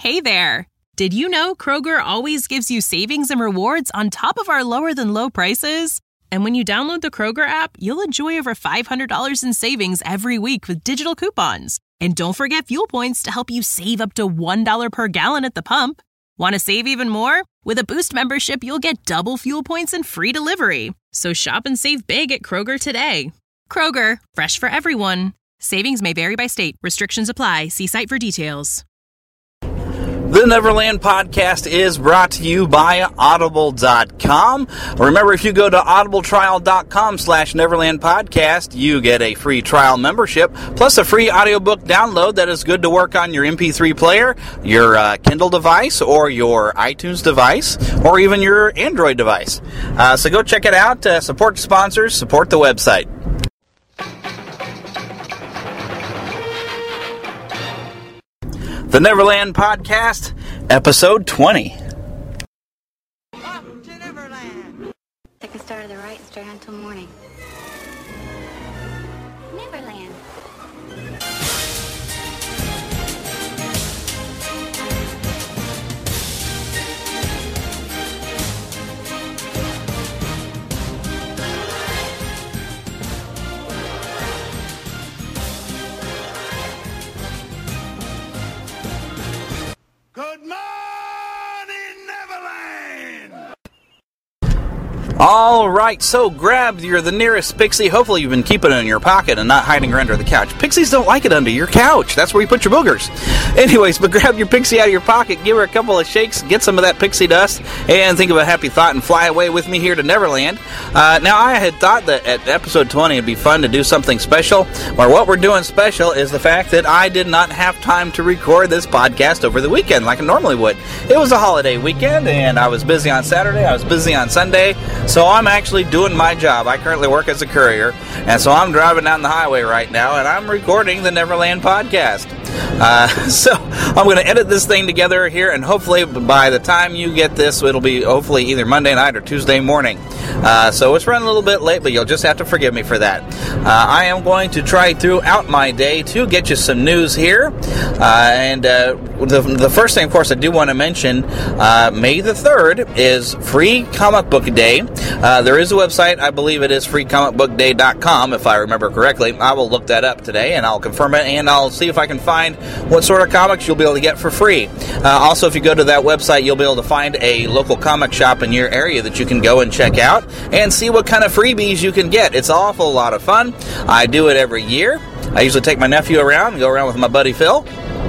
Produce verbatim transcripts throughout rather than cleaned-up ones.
Hey there! Did you know Kroger always gives you savings and rewards on top of our lower-than-low prices? And when you download the Kroger app, you'll enjoy over five hundred dollars in savings every week with digital coupons. And don't forget fuel points to help you save up to one dollar per gallon at the pump. Want to save even more? With a Boost membership, you'll get double fuel points and free delivery. So shop and save big at Kroger today. Kroger, fresh for everyone. Savings may vary by state. Restrictions apply. See site for details. The Neverland Podcast is brought to you by Audible dot com. Remember, if you go to audibletrial dot com slash Neverland Podcast, you get a free trial membership, plus a free audiobook download that is good to work on your M P three player, your uh, Kindle device, or your iTunes device, or even your Android device. Uh, so go check it out. Uh, support sponsors, support the website. The Neverland Podcast, Episode twenty. Welcome to Neverland. Take a start to the right and straight on till morning. Neverland. Good morning, Neverland! All right, so grab your the nearest Pixie. Hopefully you've been keeping it in your pocket and not hiding her under the couch. Pixies don't like it under your couch. That's where you put your boogers. Anyways, but grab your Pixie out of your pocket, give her a couple of shakes, get some of that pixie dust, and think of a happy thought and fly away with me here to Neverland. Uh, now, I had thought that at episode twenty it'd be fun to do something special, or what we're doing special is the fact that I did not have time to record this podcast over the weekend like I normally would. It was a holiday weekend, and I was busy on Saturday, I was busy on Sunday, so I'm actually doing my job. I currently work as a courier, and so I'm driving down the highway right now, and I'm recording the Neverland Podcast. Uh, so I'm going to edit this thing together here, and hopefully by the time you get this, it'll be hopefully either Monday night or Tuesday morning. Uh, so it's running a little bit late, but you'll just have to forgive me for that. Uh, I am going to try throughout my day to get you some news here. Uh, and uh, the, the first thing, of course, I do want to mention, uh, May the third is Free Comic Book Day. Uh, there is a website, I believe it is free comic book day dot com, if I remember correctly. I will look that up today, and I'll confirm it, and I'll see if I can find what sort of comics you'll be able to get for free. Uh, also, if you go to that website, you'll be able to find a local comic shop in your area that you can go and check out and see what kind of freebies you can get. It's an awful lot of fun. I do it every year. I usually take my nephew around and go around with my buddy Phil.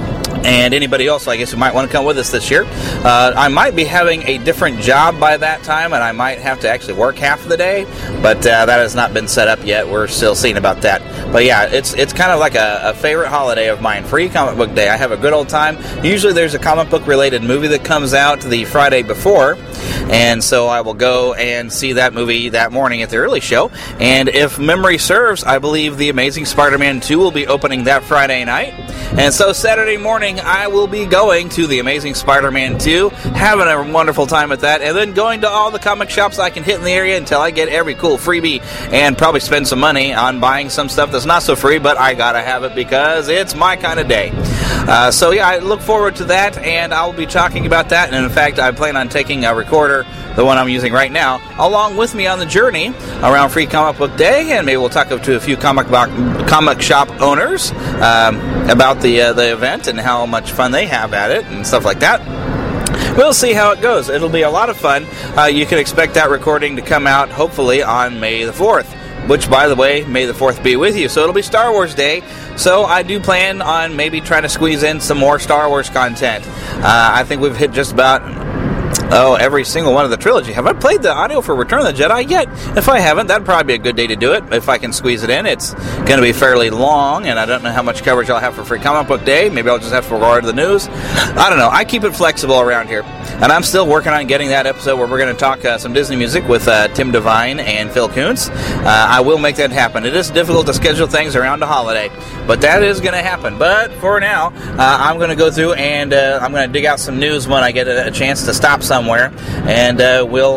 And anybody else, I guess, who might want to come with us this year. Uh, I might be having a different job by that time, and I might have to actually work half of the day, but uh, that has not been set up yet. We're still seeing about that. But yeah, it's it's kind of like a, a favorite holiday of mine, Free Comic Book Day. I have a good old time. Usually there's a comic book related movie that comes out the Friday before, and so I will go and see that movie that morning at the early show. And if memory serves, I believe The Amazing Spider-Man two will be opening that Friday night. And so Saturday morning, I will be going to The Amazing Spider-Man two, having a wonderful time at that, and then going to all the comic shops I can hit in the area until I get every cool freebie, and probably spend some money on buying some stuff that's not so free, but I gotta have it because it's my kind of day. Uh, so yeah, I look forward to that, and I'll be talking about that, and in fact, I plan on taking a recorder, the one I'm using right now, along with me on the journey around Free Comic Book Day, and maybe we'll talk to a few comic book, comic shop owners um, about the uh, the event and how much fun they have at it and stuff like that. We'll see how it goes. It'll be a lot of fun. Uh, you can expect that recording to come out hopefully on May the fourth, which, by the way, May the fourth be with you. So it'll be Star Wars Day, so I do plan on maybe trying to squeeze in some more Star Wars content. Uh, I think we've hit just about... Oh, every single one of the trilogy. Have I played the audio for Return of the Jedi yet? If I haven't, that'd probably be a good day to do it, if I can squeeze it in. It's going to be fairly long, and I don't know how much coverage I'll have for Free Comic Book Day. Maybe I'll just have to regard the news. I don't know. I keep it flexible around here. And I'm still working on getting that episode where we're going to talk uh, some Disney music with uh, Tim Devine and Phil Kuntz. Uh, I will make that happen. It is difficult to schedule things around a holiday, but that is going to happen. But for now, uh, I'm going to go through and uh, I'm going to dig out some news when I get a, a chance to stop somewhere, and uh, we'll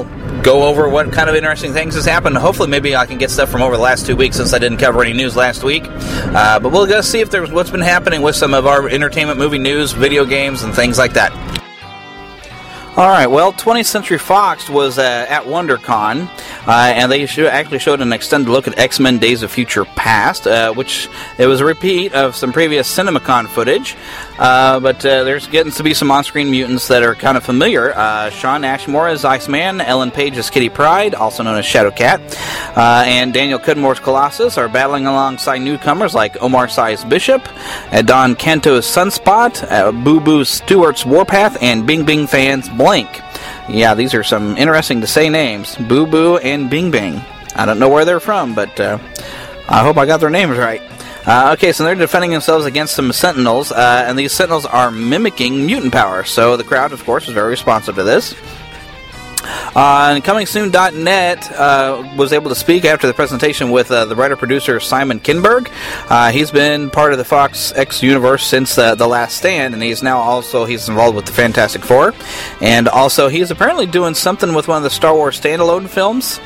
go over what kind of interesting things has happened. Hopefully, maybe I can get stuff from over the last two weeks since I didn't cover any news last week. Uh, but we'll go see if there's what's been happening with some of our entertainment, movie news, video games, and things like that. All right, well, twentieth Century Fox was uh, at WonderCon, uh, and they show, actually showed an extended look at X-Men Days of Future Past, uh, which it was a repeat of some previous CinemaCon footage, uh, but uh, there's getting to be some on-screen mutants that are kind of familiar. Uh, Shawn Ashmore as Iceman, Ellen Page as Kitty Pryde, also known as Shadowcat, uh, and Daniel Cudmore's Colossus are battling alongside newcomers like Omar Sy's Bishop, uh, Don Canto's Sunspot, uh, Boo Boo Stewart's Warpath, and Bing Bing fans Blink. Yeah, these are some interesting to say names. Boo Boo and Bing Bing. I don't know where they're from, but uh, I hope I got their names right. Uh, okay, so they're defending themselves against some Sentinels, uh, and these Sentinels are mimicking mutant power. So the crowd, of course, was very responsive to this. Uh, and Coming Soon dot net uh, was able to speak after the presentation with uh, the writer-producer Simon Kinberg. Uh, he's been part of the Fox X universe since uh, The Last Stand, and he's now also he's involved with the Fantastic Four. And also, he's apparently doing something with one of the Star Wars standalone films.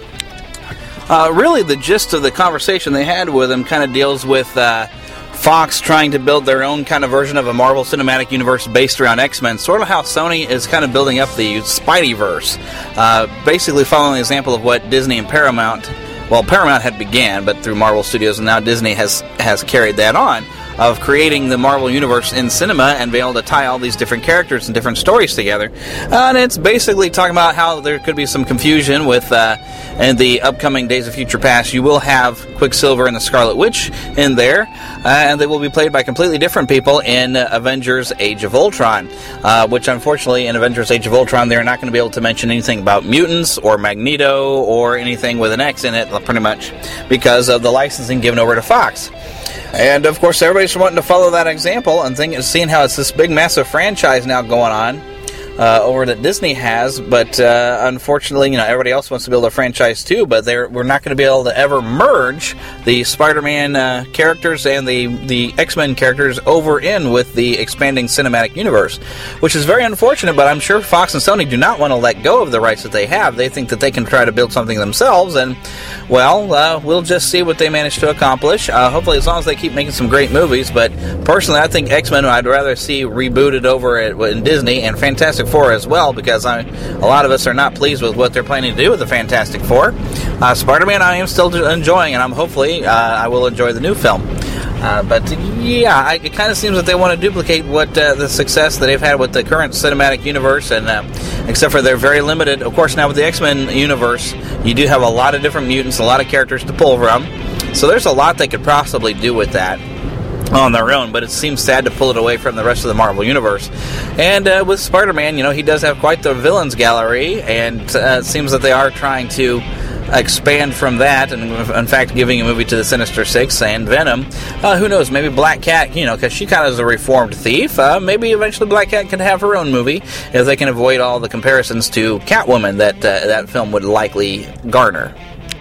Uh, really, the gist of the conversation they had with him kind of deals with Uh, Fox trying to build their own kind of version of a Marvel Cinematic Universe based around X-Men, sort of how Sony is kind of building up the Spideyverse, uh, basically following the example of what Disney and Paramount, well, Paramount had began, but through Marvel Studios, and now Disney has, has carried that on, of creating the Marvel Universe in cinema and being able to tie all these different characters and different stories together. Uh, and it's basically talking about how there could be some confusion with, uh, in the upcoming Days of Future Past, you will have Quicksilver and the Scarlet Witch in there, uh, and they will be played by completely different people in uh, Avengers Age of Ultron, uh, which unfortunately in Avengers Age of Ultron they're not going to be able to mention anything about mutants or Magneto or anything with an X in it, pretty much, because of the licensing given over to Fox. And, of course, everybody's wanting to follow that example and think, seeing how it's this big, massive franchise now going on uh, over that Disney has. But, uh, unfortunately, you know, everybody else wants to build a franchise, too. But they're, we're not going to be able to ever merge the Spider-Man uh, characters and the, the X-Men characters over in with the expanding cinematic universe, which is very unfortunate. But I'm sure Fox and Sony do not want to let go of the rights that they have. They think that they can try to build something themselves, and well, uh, we'll just see what they manage to accomplish. Uh, hopefully, as long as they keep making some great movies. But personally, I think X-Men I'd rather see rebooted over at in Disney, and Fantastic Four as well, because I, a lot of us are not pleased with what they're planning to do with the Fantastic Four. Uh, Spider-Man, I am still enjoying, and I'm hopefully uh, I will enjoy the new film. Uh, but yeah, I, it kind of seems that they want to duplicate what uh, the success that they've had with the current cinematic universe, and uh, except for they're very limited. Of course, now with the X-Men universe, you do have a lot of different mutants, a lot of characters to pull from. So there's a lot they could possibly do with that on their own, but it seems sad to pull it away from the rest of the Marvel Universe. And uh, with Spider-Man, you know, he does have quite the villains gallery, and uh, it seems that they are trying to expand from that, and in fact giving a movie to the Sinister Six and Venom. Uh, who knows, maybe Black Cat, you know, because she kind of is a reformed thief. Uh, maybe eventually Black Cat can have her own movie if they can avoid all the comparisons to Catwoman that uh, that film would likely garner.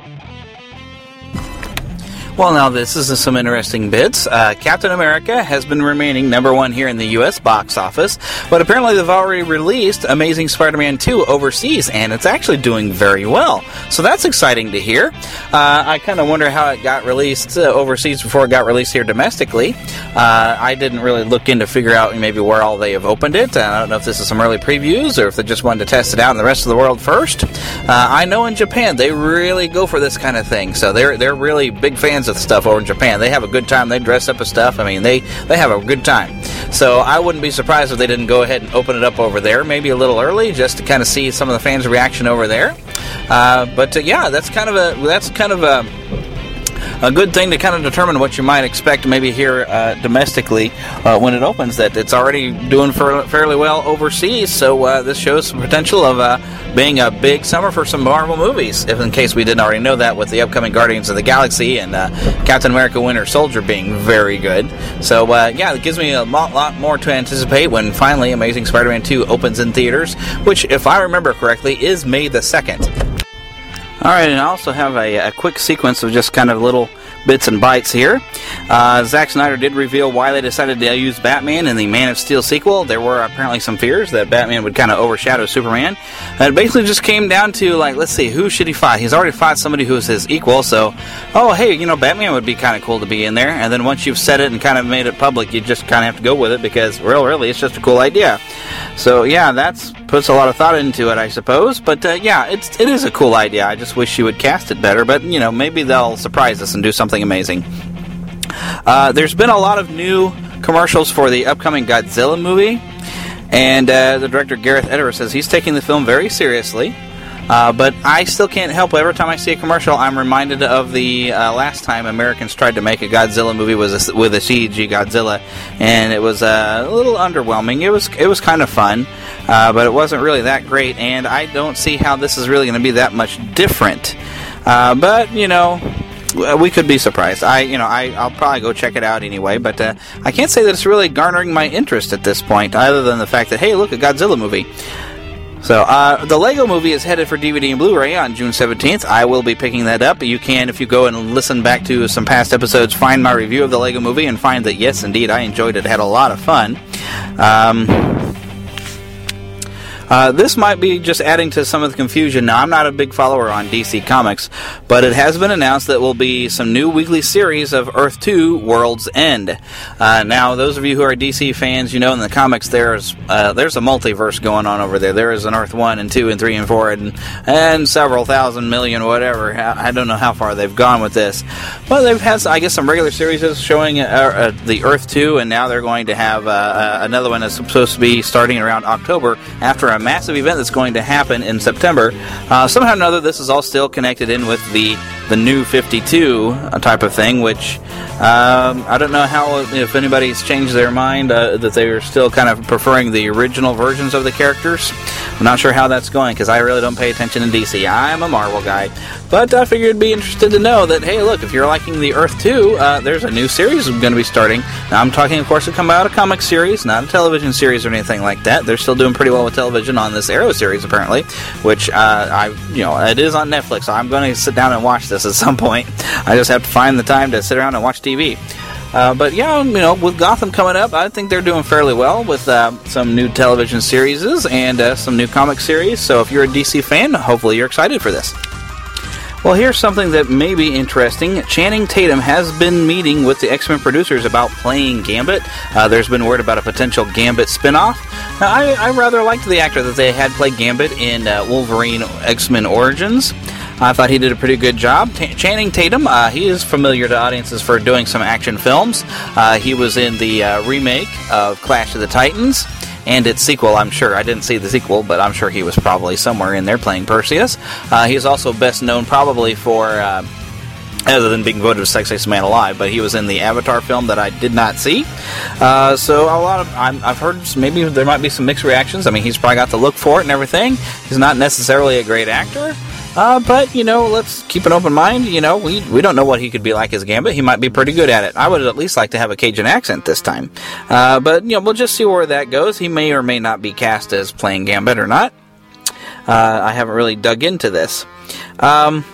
Well, now this is some interesting bits. Uh, Captain America has been remaining number one here in the U S box office, but apparently they've already released Amazing Spider-Man two overseas, and it's actually doing very well. So that's exciting to hear. Uh, I kind of wonder how it got released uh, overseas before it got released here domestically. Uh, I didn't really look in to figure out maybe where all they have opened it. I don't know if this is some early previews or if they just wanted to test it out in the rest of the world first. Uh, I know in Japan they really go for this kind of thing, so they're they're really big fans of stuff over in Japan. They have a good time. They dress up as stuff. I mean, they, they have a good time. So I wouldn't be surprised if they didn't go ahead and open it up over there, maybe a little early, just to kind of see some of the fans' reaction over there. Uh, but uh, yeah, that's kind of a that's kind of a a good thing to kind of determine what you might expect maybe here uh, domestically uh, when it opens, that it's already doing for, fairly well overseas. So uh, this shows some potential of uh, being a big summer for some Marvel movies, if in case we didn't already know that with the upcoming Guardians of the Galaxy and uh, Captain America Winter Soldier being very good. So uh, yeah, it gives me a lot, lot more to anticipate when finally Amazing Spider-Man two opens in theaters, which, if I remember correctly, is May the second. Alright, and I also have a, a quick sequence of just kind of little bits and bytes here. Uh, Zack Snyder did reveal why they decided to use Batman in the Man of Steel sequel. There were apparently some fears that Batman would kind of overshadow Superman. And it basically just came down to, like, let's see, who should he fight? He's already fought somebody who's his equal, so, oh, hey, you know, Batman would be kind of cool to be in there. And then once you've said it and kind of made it public, you just kind of have to go with it because, well, really, it's just a cool idea. So, yeah, that's puts a lot of thought into it, I suppose. But, uh, yeah, it's, it is a cool idea. I just wish you would cast it better. But, you know, maybe they'll surprise us and do something amazing. Uh, there's been a lot of new commercials for the upcoming Godzilla movie. And uh, the director, Gareth Edwards, says he's taking the film very seriously. Uh, but I still can't help it. Every time I see a commercial, I'm reminded of the uh, last time Americans tried to make a Godzilla movie was a, with a C G Godzilla, and it was uh, a little underwhelming. It was it was kind of fun, uh, but it wasn't really that great, and I don't see how this is really going to be that much different. Uh, but, you know, we could be surprised. I, you know, I, I'll probably go check it out anyway, but uh, I can't say that it's really garnering my interest at this point, other than the fact that, hey, look, a Godzilla movie. So, uh, the Lego Movie is headed for D V D and Blu-ray on June seventeenth. I will be picking that up. You can, if you go and listen back to some past episodes, find my review of the Lego Movie and find that, yes, indeed, I enjoyed it. Had a lot of fun. Um... Uh, this might be just adding to some of the confusion. Now, I'm not a big follower on D C Comics, but it has been announced that there will be some new weekly series of Earth two World's End. Uh, now, those of you who are D C fans, you know in the comics there's uh, there's a multiverse going on over there. There is an Earth one and two and three and four and, and several thousand million, whatever. I don't know how far they've gone with this. But they've had, I guess, some regular series showing uh, uh, the Earth two, and now they're going to have uh, uh, another one that's supposed to be starting around October after a massive event that's going to happen in September. Uh, somehow or another, this is all still connected in with the the new fifty-two type of thing, which um, I don't know how, if anybody's changed their mind, uh, that they are still kind of preferring the original versions of the characters. I'm not sure how that's going, because I really don't pay attention to D C. I'm a Marvel guy. But I figured it'd be interested to know that, hey, look, if you're liking the Earth two, uh, there's a new series going to be starting. Now, I'm talking, of course, to come out a comic series, not a television series or anything like that. They're still doing pretty well with television on this Arrow series, apparently, which, uh, I, you know, it is on Netflix, so I'm going to sit down and watch this at some point. I just have to find the time to sit around and watch T V. Uh, but yeah, you know, with Gotham coming up, I think they're doing fairly well with uh, some new television series and uh, some new comic series. So if you're a D C fan, hopefully you're excited for this. Well, here's something that may be interesting. Channing Tatum has been meeting with the X-Men producers about playing Gambit. Uh, there's been word about a potential Gambit spinoff. Now, I, I rather liked the actor that they had play Gambit in uh, Wolverine X-Men Origins. I thought he did a pretty good job. T- Channing Tatum, uh, he is familiar to audiences for doing some action films. Uh, he was in the uh, remake of Clash of the Titans. And its sequel, I'm sure. I didn't see the sequel, but I'm sure he was probably somewhere in there playing Perseus. Uh, he's also best known probably for, uh, other than being voted the sexiest man alive, but he was in the Avatar film that I did not see. Uh, so a lot of, I'm, I've heard maybe there might be some mixed reactions. I mean, he's probably got the look for it and everything. He's not necessarily a great actor. Uh, but, you know, let's keep an open mind. You know, we we don't know what he could be like as Gambit. He might be pretty good at it. I would at least like to have a Cajun accent this time. Uh, but, you know, we'll just see where that goes. He may or may not be cast as playing Gambit or not. Uh, I haven't really dug into this. Um,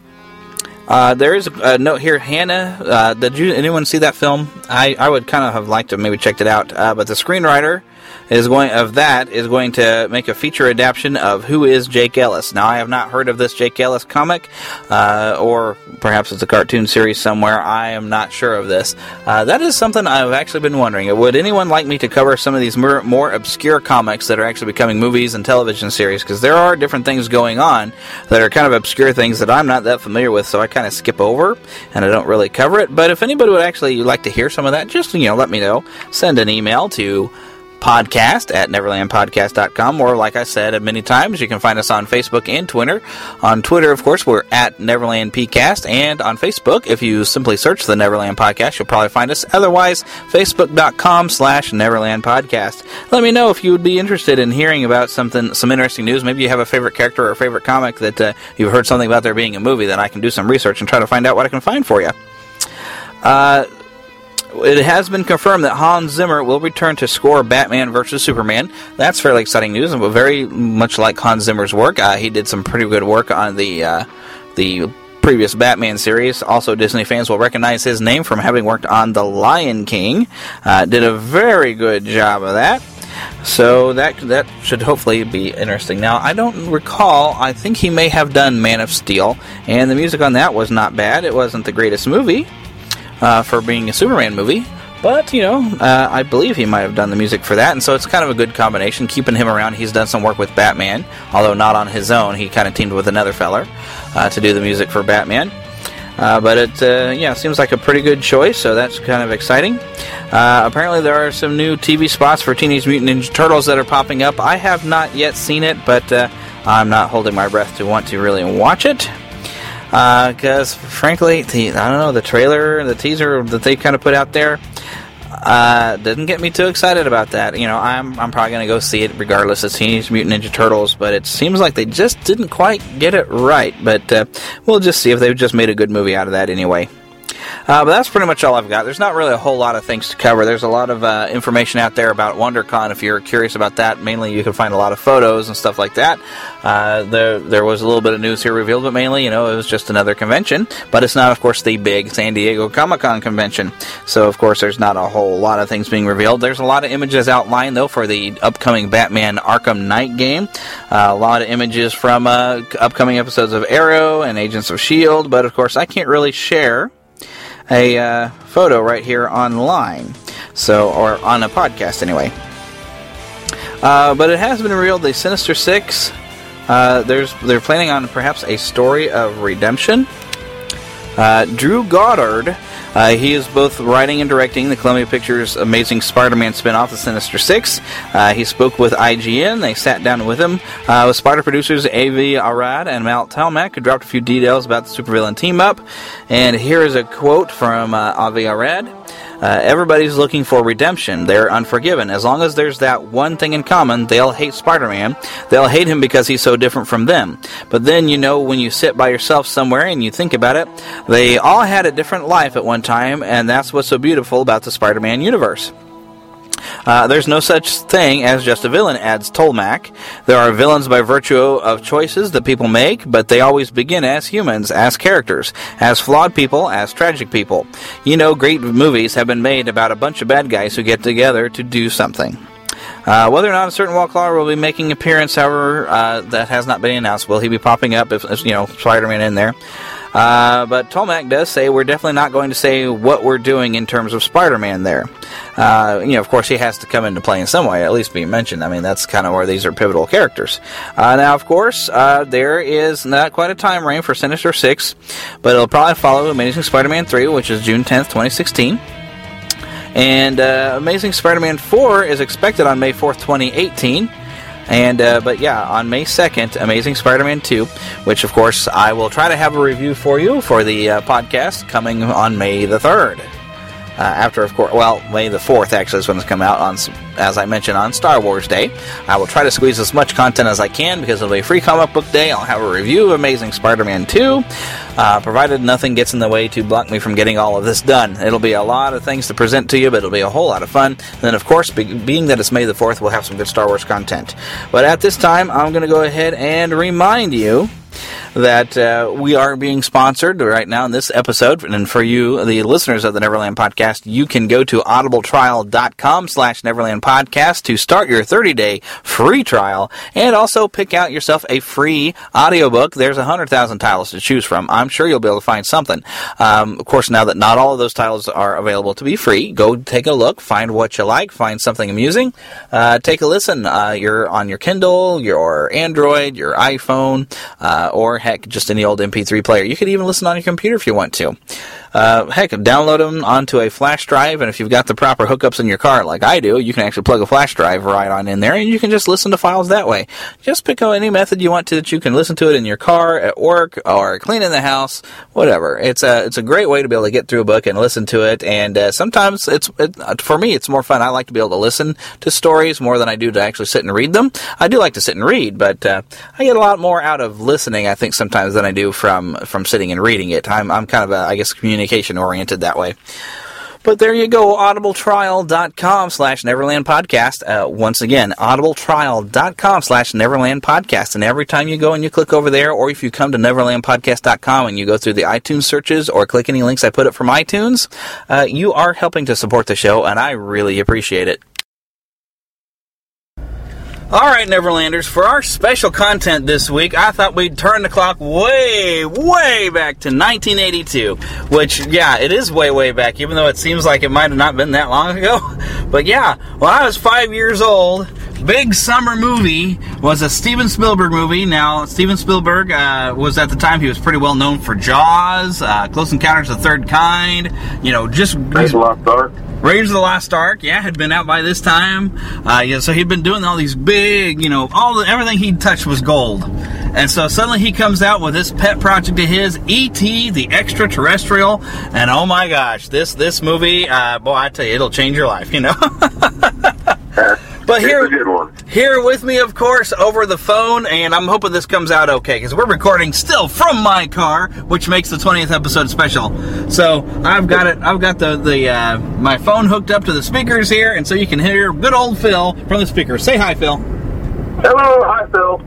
uh, there is a note here, Hannah. Uh, did you anyone see that film? I, I would kind of have liked to maybe checked it out. Uh, but the screenwriter is going of that is going to make a feature adaptation of Who is Jake Ellis. Now, I have not heard of this Jake Ellis comic, uh, or perhaps it's a cartoon series somewhere. I am not sure of this. Uh, that is something I've actually been wondering. Would anyone like me to cover some of these more, more obscure comics that are actually becoming movies and television series? Because there are different things going on that are kind of obscure things that I'm not that familiar with, so I kind of skip over and I don't really cover it. But if anybody would actually like to hear some of that, just, you know, let me know. Send an email to podcast at neverland podcast dot com, or like I said many times, you can find us on Facebook and Twitter. On Twitter, of course, we're at Neverland PCast, and on Facebook, if you simply search the Neverland Podcast, you'll probably find us. Otherwise, facebook.com slash Neverland Podcast. Let me know if you would be interested in hearing about something, some interesting news. Maybe you have a favorite character or a favorite comic that uh, you've heard something about there being a movie, that I can do some research and try to find out what I can find for you. Uh... It has been confirmed that Hans Zimmer will return to score Batman versus Superman. That's fairly exciting news, and very much like Hans Zimmer's work. Uh, he did some pretty good work on the uh, the previous Batman series. Also, Disney fans will recognize his name from having worked on The Lion King. Uh, did a very good job of that. So that that should hopefully be interesting. Now, I don't recall, I think he may have done Man of Steel, and the music on that was not bad. It wasn't the greatest movie uh, for being a Superman movie, but, you know, uh, I believe he might have done the music for that, and so it's kind of a good combination, keeping him around. He's done some work with Batman, although not on his own. He kind of teamed with another feller uh, to do the music for Batman. Uh, but it, uh, yeah, seems like a pretty good choice, so that's kind of exciting. Uh, apparently there are some new T V spots for Teenage Mutant Ninja Turtles that are popping up. I have not yet seen it, but uh, I'm not holding my breath to want to really watch it. Because, uh, frankly, the, I don't know, the trailer, the teaser that they kind of put out there, uh, didn't get me too excited about that. You know, I'm I'm probably going to go see it regardless of Teenage Mutant Ninja Turtles, but it seems like they just didn't quite get it right. But uh, we'll just see if they've just made a good movie out of that anyway. Uh, but that's pretty much all I've got. There's not really a whole lot of things to cover. There's a lot of uh, information out there about WonderCon if you're curious about that. Mainly you can find a lot of photos and stuff like that. Uh, there there was a little bit of news here revealed, but mainly, you know, it was just another convention. But it's not, of course, the big San Diego Comic-Con convention. So, of course, there's not a whole lot of things being revealed. There's a lot of images outlined, though, for the upcoming Batman Arkham Knight game. Uh, a lot of images from uh, upcoming episodes of Arrow and Agents of S H I E L D. But, of course, I can't really share a uh, photo right here online, so or on a podcast anyway. Uh, but it has been revealed the Sinister Six. Uh, there's they're planning on perhaps a story of redemption. Uh, Drew Goddard, uh, he is both writing and directing the Columbia Pictures' Amazing Spider-Man spin-off, The Sinister Six. Uh, he spoke with I G N. They sat down with him, uh, with Spider producers Avi Arad and Matt Tolmach, who dropped a few details about the supervillain team-up. And here is a quote from uh, Avi Arad. Uh, everybody's looking for redemption. They're unforgiven. As long as there's that one thing in common, they'll hate Spider-Man. They'll hate him because he's so different from them. But then, you know, when you sit by yourself somewhere and you think about it, they all had a different life at one time, and that's what's so beautiful about the Spider-Man universe. Uh, there's no such thing as just a villain, adds Tolmach. There are villains by virtue of choices that people make, but they always begin as humans, as characters, as flawed people, as tragic people. You know, great movies have been made about a bunch of bad guys who get together to do something. Uh, whether or not a certain Wildclaw will be making an appearance, however, uh, that has not been announced. Will he be popping up if, you know, Spider-Man in there? Uh, but Tolmach does say we're definitely not going to say what we're doing in terms of Spider-Man there. Uh, you know, of course, he has to come into play in some way, at least be mentioned. I mean, that's kind of where these are pivotal characters. Uh, now, of course, uh, there is not quite a time frame for Sinister Six, but it'll probably follow Amazing Spider-Man three, which is June tenth, twenty sixteen. And uh, Amazing Spider-Man four is expected on May fourth, twenty eighteen. And, uh, but yeah, on May second, Amazing Spider-Man two, which, of course, I will try to have a review for you for the uh, podcast coming on May the third. Uh, after, of course, well, May the fourth, actually, is when it's come out, on, as I mentioned, on Star Wars Day. I will try to squeeze as much content as I can, because it'll be a free comic book day. I'll have a review of Amazing Spider-Man two, uh, provided nothing gets in the way to block me from getting all of this done. It'll be a lot of things to present to you, but it'll be a whole lot of fun. And then, of course, be- being that it's May the fourth, we'll have some good Star Wars content. But at this time, I'm going to go ahead and remind you that uh, we are being sponsored right now in this episode, and for you, the listeners of the Neverland Podcast, you can go to audibletrial.com slash Neverland Podcast to start your thirty-day free trial, and also pick out yourself a free audiobook. There's one hundred thousand titles to choose from. I'm sure you'll be able to find something. Um, of course, now that not all of those titles are available to be free, go take a look, find what you like, find something amusing, uh, take a listen. Uh, you're on your Kindle, your Android, your iPhone, uh, or heck, just any old M P three player. You could even listen on your computer if you want to. Uh, heck, download them onto a flash drive, and if you've got the proper hookups in your car, like I do, you can actually plug a flash drive right on in there, and you can just listen to files that way. Just pick out any method you want to that you can listen to it in your car, at work, or cleaning the house, whatever. It's a it's a great way to be able to get through a book and listen to it, and uh, sometimes, it's it, for me, it's more fun. I like to be able to listen to stories more than I do to actually sit and read them. I do like to sit and read, but uh, I get a lot more out of listening, I think, sometimes than I do from, from sitting and reading it. I'm, I'm kind of, a, I guess, communication oriented that way. But there you go, audibletrial.com slash Neverland Podcast. Uh, once again, audibletrial.com slash Neverland Podcast. And every time you go and you click over there, or if you come to neverland podcast dot com and you go through the iTunes searches or click any links I put up from iTunes, uh, you are helping to support the show, and I really appreciate it. All right, Neverlanders, for our special content this week, I thought we'd turn the clock way, way back to nineteen eighty-two, which, yeah, it is way, way back, even though it seems like it might have not been that long ago. But yeah, when I was five years old, big summer movie was a Steven Spielberg movie. Now, Steven Spielberg uh, was, at the time, he was pretty well known for Jaws, uh, Close Encounters of the Third Kind, you know, just... Raiders of the Lost Ark. Raiders of the Lost Ark, yeah, had been out by this time. Uh, yeah, so he'd been doing all these big, you know, all the, everything he'd touched was gold. And so suddenly he comes out with this pet project of his, E T the Extraterrestrial, and oh my gosh, this this movie, uh, boy, I tell you, it'll change your life, you know. But here, here with me, of course, over the phone, and I'm hoping this comes out okay, because we're recording still from my car, which makes the twentieth episode special. So I've got it. I've got the the uh, my phone hooked up to the speakers here, and so you can hear good old Phil from the speakers. Say hi, Phil. Hello, hi, Phil.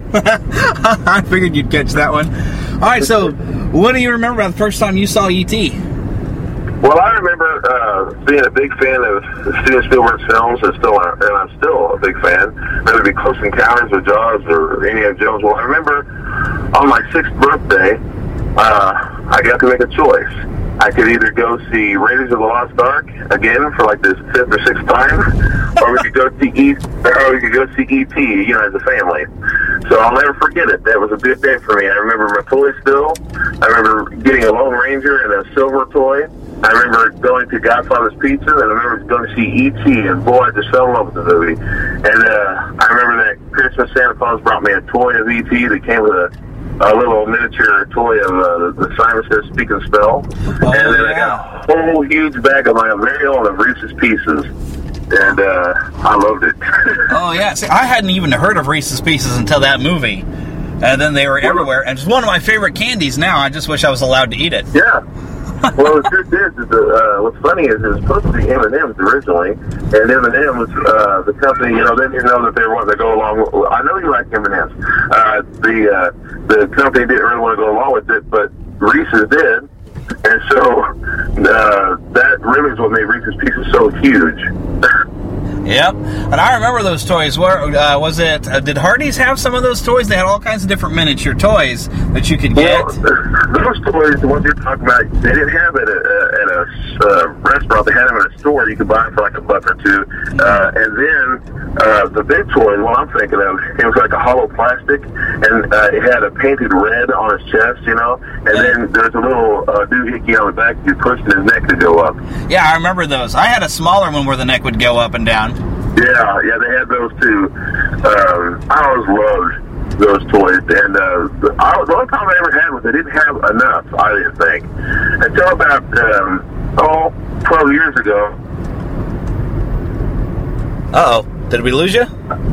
I figured you'd catch that one. All right. So, what do you remember about the first time you saw E T? Well, I remember uh, being a big fan of Steven Spielberg's films, and still, and I'm still a big fan. Whether it be Close Encounters of Jaws or Indiana Jones. Well, I remember on my sixth birthday, uh, I got to make a choice. I could either go see Raiders of the Lost Ark again for like this fifth or sixth time, or we could go see E, or we could go see E T, you know, as a family. So I'll never forget it. That was a good day for me. I remember my toys still. I remember getting a Lone Ranger and a silver toy. I remember going to Godfather's Pizza, and I remember going to see E T, and boy, I just fell in love with the movie. And uh, I remember that Christmas Santa Claus brought me a toy of E T that came with a, a little miniature toy of uh, the Simon Says Speak and Spell. Oh, and then yeah. I got a whole huge bag of my very own of Reese's Pieces. And uh, I loved it. Oh, yeah. See, I hadn't even heard of Reese's Pieces until that movie. And then they were everywhere. And it's one of my favorite candies now. I just wish I was allowed to eat it. Yeah. Well, the truth is, is the, uh, what's funny is it was supposed to be M and M's originally, and M and M's, uh, the company, you know, they didn't know that they were wanting to go along with, I know you like M and M's. Uh, the, uh, the company didn't really want to go along with it, but Reese's did, and so uh, that really is what made Reese's Pieces so huge. Yep, and I remember those toys. Where uh, was it? Uh, did Hardee's have some of those toys? They had all kinds of different miniature toys that you could get. Well, those toys, the ones you're talking about, they didn't have it at a, at a uh, restaurant. They had them at a store. You could buy them for like a buck or two. Uh, and then uh, the big toy, what I'm thinking of, it was like a hollow plastic, and uh, it had a painted red on his chest, you know. And yeah. then there's a little uh, doohickey on the back you pushed his neck to go up. Yeah, I remember those. I had a smaller one where the neck would go up and down. Yeah, yeah, they had those too. Um, I always loved those toys, and uh, the, I, the only problem I ever had was they didn't have enough, I didn't think. Until about, um, oh, twelve years ago. Uh-oh, did we lose you?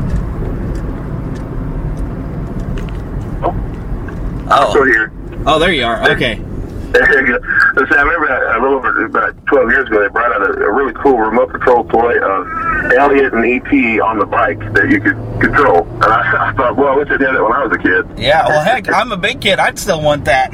Oh. Oh. I'm still here. Oh, there you are, okay. There you go. Listen, I remember a little over about twelve years ago, they brought out a, a really cool remote control toy of Elliot and E T on the bike that you could control. And I, I thought, well, I wish I did it when I was a kid. Yeah, well, heck, I'm a big kid. I'd still want that.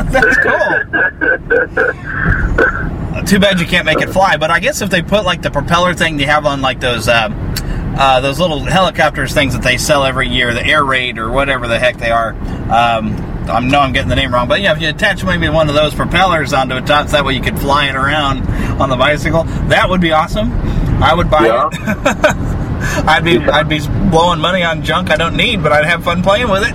That's cool. Too bad you can't make it fly. But I guess if they put, like, the propeller thing they have on, like, those uh, uh, those little helicopters things that they sell every year, the Air Raid or whatever the heck they are, um... I know I'm getting the name wrong, but yeah, if you attach maybe one of those propellers onto a top, so that way you could fly it around on the bicycle, that would be awesome. I would buy yeah. it. I'd be yeah. I'd be blowing money on junk I don't need, but I'd have fun playing with it.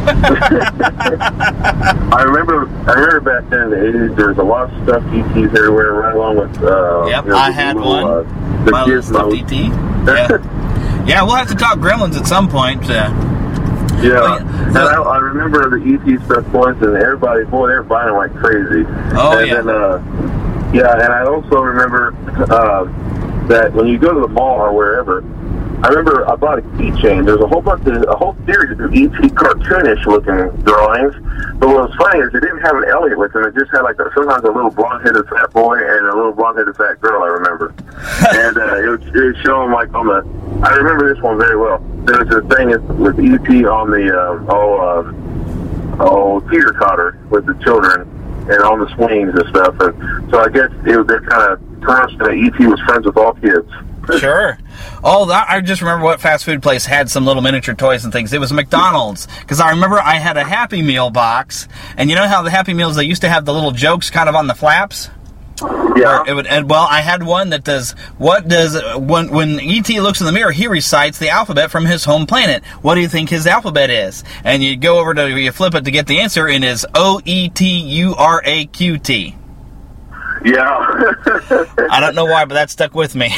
I remember I remember back then in the eighties, there was a lot of stuffed E Ts everywhere, right along with. Uh, yep, you know, I had little, one. Uh, the My little stuffed E T. Yeah. Yeah, we'll have to talk Gremlins at some point. Uh, Yeah, and I, I remember the E T stuff points, and everybody, boy, they were buying them like crazy. Oh, and yeah. Then, uh, yeah, and I also remember uh, that when you go to the mall or wherever, I remember I bought a keychain. There's a whole bunch of, a whole series of E T cartoonish looking drawings. But what was funny is it didn't have an Elliot with him. It just had like a, sometimes a little blonde-headed fat boy and a little blonde-headed fat girl, I remember. and uh, it was, it was showing like on the, I remember this one very well. There was a thing with E T on the, uh, oh, uh, oh, teeter totter with the children and on the swings and stuff. And so I guess it was that kind of terms that E T was friends with all kids. Sure. Oh, that, I just remember what fast food place had some little miniature toys and things. It was McDonald's. Because I remember I had a Happy Meal box. And you know how the Happy Meals, they used to have the little jokes kind of on the flaps? Yeah. Or it would, and, well, I had one that does, what does, when, when E T looks in the mirror, he recites the alphabet from his home planet. What do you think his alphabet is? And you go over to, you flip it to get the answer, and it's O E T U R A Q T. Yeah. I don't know why, but that stuck with me.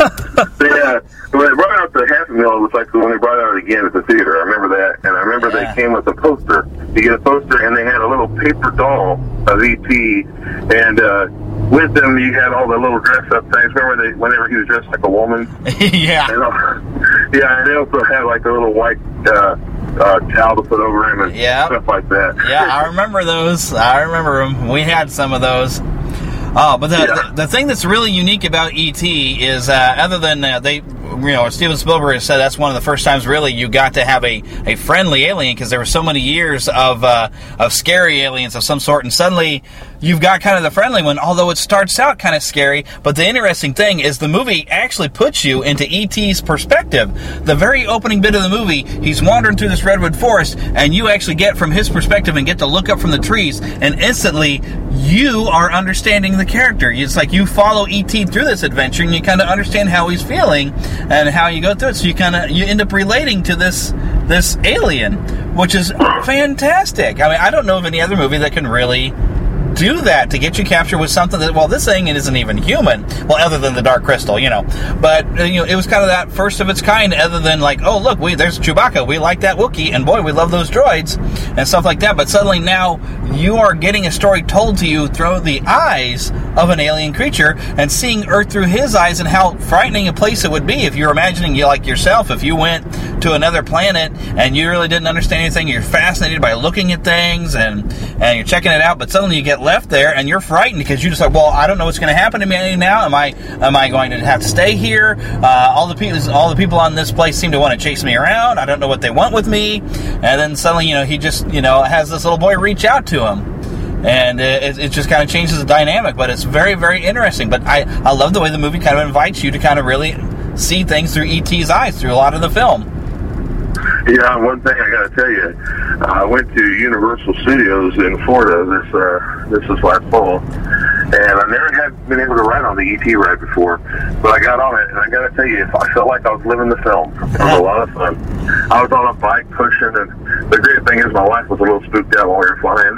Yeah. When they brought out the Happy Meal, it was like when they brought it out again at the theater. I remember that. And I remember Yeah. they came with a poster. You get a poster, and they had a little paper doll of E T. And uh, with them, you had all the little dress-up things. Remember they, whenever he was dressed like a woman? Yeah. And, uh, yeah, and they also had like a little white uh, uh, towel to put over him and Yeah. stuff like that. Yeah, I remember those. I remember them. We had some of those. Oh, but the, Yeah. the the thing that's really unique about E T is, uh, other than uh, they, you know, Steven Spielberg has said that's one of the first times really you got to have a, a friendly alien, because there were so many years of uh, of scary aliens of some sort, and suddenly you've got kind of the friendly one, although it starts out kind of scary. But the interesting thing is the movie actually puts you into E T's perspective. The very opening bit of the movie, he's wandering through this redwood forest, and you actually get from his perspective and get to look up from the trees, and instantly you are understanding the character. It's like you follow E T through this adventure, and you kind of understand how he's feeling and how you go through it. So you kind of you end up relating to this this alien, which is fantastic. I mean, I don't know of any other movie that can really do that, to get you captured with something that, well, this thing isn't even human. Well, other than the Dark Crystal, you know. But, uh, you know, it was kind of that first of its kind, other than like, oh, look, we there's Chewbacca. We like that Wookiee, and boy, we love those droids, and stuff like that. But suddenly now, you are getting a story told to you through the eyes of an alien creature, and seeing Earth through his eyes, and how frightening a place it would be if you're imagining, you like yourself, if you went to another planet, and you really didn't understand anything, you're fascinated by looking at things, and, and you're checking it out, but suddenly you get left there, and you're frightened, because you just like, well, I don't know what's going to happen to me now. Am I am I going to have to stay here? Uh, all the people all the people on this place seem to want to chase me around. I don't know what they want with me. And then suddenly, you know, he just, you know, has this little boy reach out to him, and it, it just kind of changes the dynamic. But it's very, very interesting. But I, I love the way the movie kind of invites you to kind of really see things through E T's eyes through a lot of the film. Yeah, one thing I got to tell you, uh, I went to Universal Studios in Florida this uh, this is last fall, and I never had been able to ride on the E T ride before, but I got on it, and I got to tell you, I felt like I was living the film. It was a lot of fun. I was on a bike pushing, and the great thing is my wife was a little spooked out while we were flying.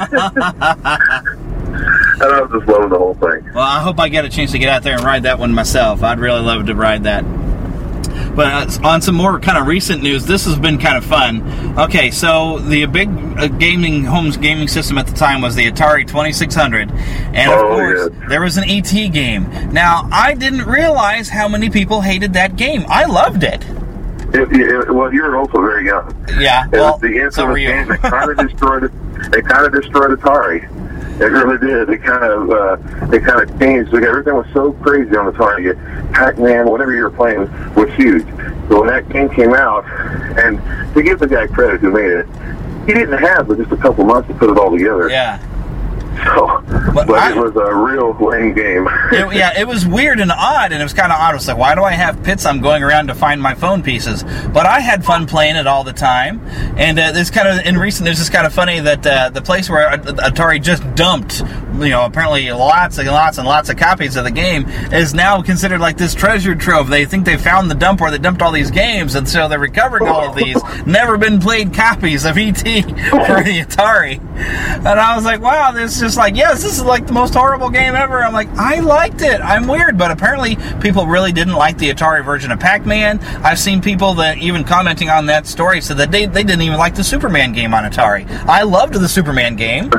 And I was just loving the whole thing. Well, I hope I get a chance to get out there and ride that one myself. I'd really love to ride that. But uh, on some more kind of recent news, this has been kind of fun. Okay, so the big uh, gaming home gaming system at the time was the Atari twenty-six hundred, and of Oh, course yeah. there was an E T game. Now, I didn't realize how many people hated that game. I loved it. It, it, well, you were also very young. Yeah, It well, was the so were infamous you. game that kind of destroyed it. It kind of destroyed Atari. It really did. It kind of, uh, it kind of changed. Like, everything was so crazy on Atari. Pac-Man, whatever you were playing, was huge. So when that game came out, and to give the guy credit who made it, he didn't have but just a couple months to put it all together. Yeah. So, But but I- it was a real lame game. It, yeah, it was weird and odd, and it was kind of odd. I was like, why do I have pits I'm going around to find my phone pieces? But I had fun playing it all the time. And uh, this kind of, in recent news, it's kind of funny that uh, the place where Atari just dumped, you know, apparently lots and lots and lots of copies of the game is now considered like this treasure trove. They think they found the dump where they dumped all these games, and so they're recovering all of these never been played copies of E T for the Atari. And I was like, wow, this is just like, yes, this is like the most horrible game ever. I'm like, I liked it. I'm weird, but apparently people really didn't like the Atari version of Pac-Man. I've seen people that even commenting on that story said that they, they didn't even like the Superman game on Atari. I loved the Superman game,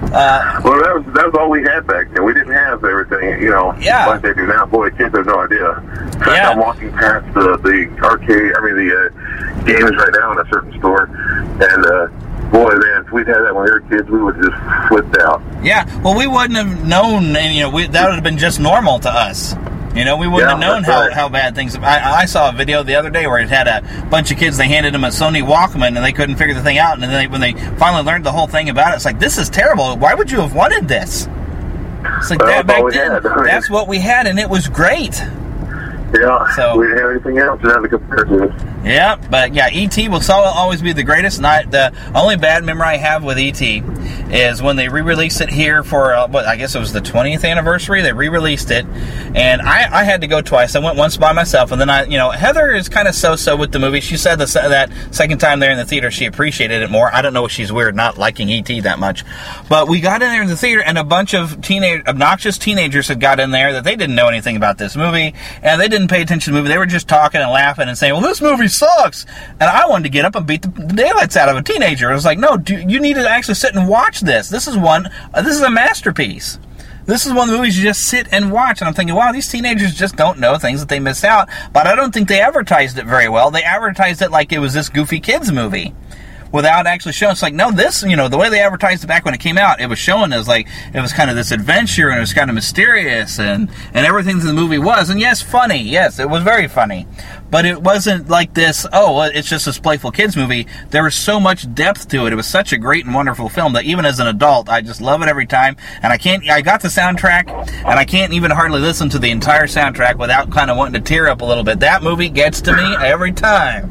Uh, well, that was that was all we had back then. We didn't have everything, you know, Yeah. like they do now. Boy, kids have no idea. In fact, Yeah. I'm walking past the, the arcade, I mean, the uh, games right now in a certain store, and uh, boy, man, if we'd had that when we were kids, we would have just flipped out. Yeah, well, we wouldn't have known, and you know, we, that would have been just normal to us. You know, we wouldn't Yeah, have known that's how, right. how bad things. I, I saw a video the other day where it had a bunch of kids. They handed them a Sony Walkman, and they couldn't figure the thing out. And then they, when they finally learned the whole thing about it, it's like, this is terrible. Why would you have wanted this? It's like Well, that that's all back we then. had. I mean- That's what we had, and it was great. Yeah, So- we didn't have anything else to have to compare to. Yeah, but yeah, E T will so- always be the greatest. And I, the only bad memory I have with E T is when they re-released it here for, uh, what, I guess it was the twentieth anniversary. They re-released it, and I, I had to go twice. I went once by myself, and then I, you know, Heather is kind of so-so with the movie. She said the, se- that second time there in the theater, she appreciated it more. I don't know if she's weird not liking E T that much, but we got in there in the theater, and a bunch of teenage, obnoxious teenagers had got in there that they didn't know anything about this movie, and they didn't pay attention to the movie. They were just talking and laughing and saying, well, this movie sucks. And I wanted to get up and beat the daylights out of a teenager. I was like, no, dude, you need to actually sit and watch this. This is one, uh, this is a masterpiece. This is one of the movies you just sit and watch. And I'm thinking, wow, these teenagers just don't know things that they miss out. But I don't think they advertised it very well. They advertised it like it was this goofy kids movie, without actually showing. It's like, no, this, you know, the way they advertised it back when it came out, it was showing as like, it was kind of this adventure, and it was kind of mysterious, and, and everything that the movie was. And yes, funny. Yes, it was very funny. But it wasn't like this, oh, well, it's just this playful kids movie. There was so much depth to it. It was such a great and wonderful film that even as an adult, I just love it every time. And I can't, I got the soundtrack, and I can't even hardly listen to the entire soundtrack without kind of wanting to tear up a little bit. That movie gets to me every time.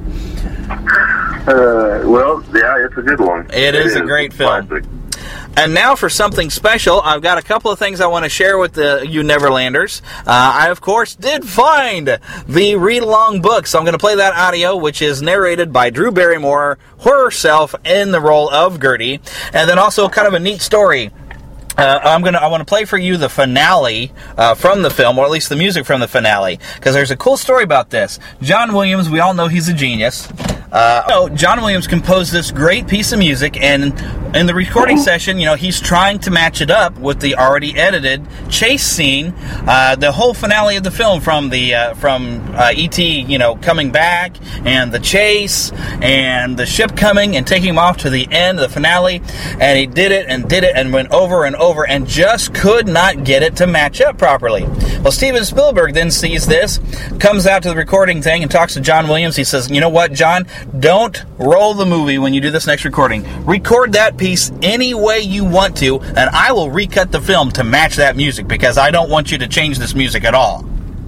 Uh, well, yeah, it's a good one. It is a great film. Classic. And now for something special, I've got a couple of things I want to share with the you Neverlanders. Uh, I, of course, did find the read-along book, so I'm going to play that audio, which is narrated by Drew Barrymore herself in the role of Gertie. And then also kind of a neat story. Uh, I'm gonna. I want to play for you the finale uh, from the film, or at least the music from the finale, because there's a cool story about this. John Williams, we all know he's a genius. Uh, so John Williams composed this great piece of music, and in the recording session, you know, he's trying to match it up with the already edited chase scene. Uh, the whole finale of the film, from the uh, from uh, E T, you know, coming back, and the chase, and the ship coming and taking him off to the end of the finale, and he did it and did it and went over and over and just could not get it to match up properly. Well, Steven Spielberg then sees this, comes out to the recording thing and talks to John Williams. He says, you know what, John, don't roll the movie when you do this next recording. Record that piece any way you want to, and I will recut the film to match that music, because I don't want you to change this music at all.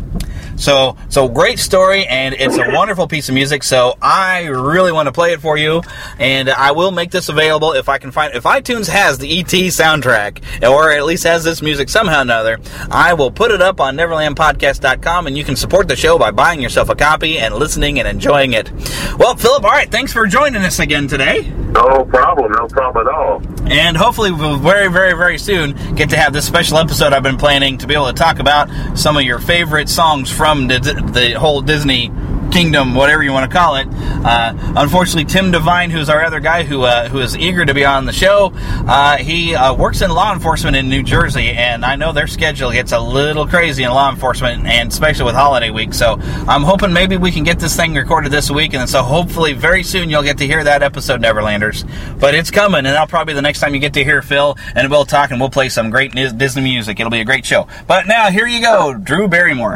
So, so great story, and it's a wonderful piece of music, so I really want to play it for you, and I will make this available if I can find, if iTunes has the E T soundtrack, or at least has this music somehow or another, I will put it up on Neverland Podcast dot com, and you can support the show by buying yourself a copy and listening and enjoying it. Well, Philip, all right, thanks for joining us again today. No problem, no problem at all. And hopefully we'll very, very, very soon get to have this special episode I've been planning to be able to talk about some of your favorite songs from the, the whole Disney Kingdom, whatever you want to call it. Uh, unfortunately, Tim Devine, who's our other guy who uh, who is eager to be on the show, uh, he uh, works in law enforcement in New Jersey, and I know their schedule gets a little crazy in law enforcement, and especially with holiday week. So I'm hoping maybe we can get this thing recorded this week, and so hopefully very soon you'll get to hear that episode, Neverlanders. But it's coming, and that'll probably be the next time you get to hear Phil, and we'll talk and we'll play some great Disney music. It'll be a great show. But now, here you go, Drew Barrymore.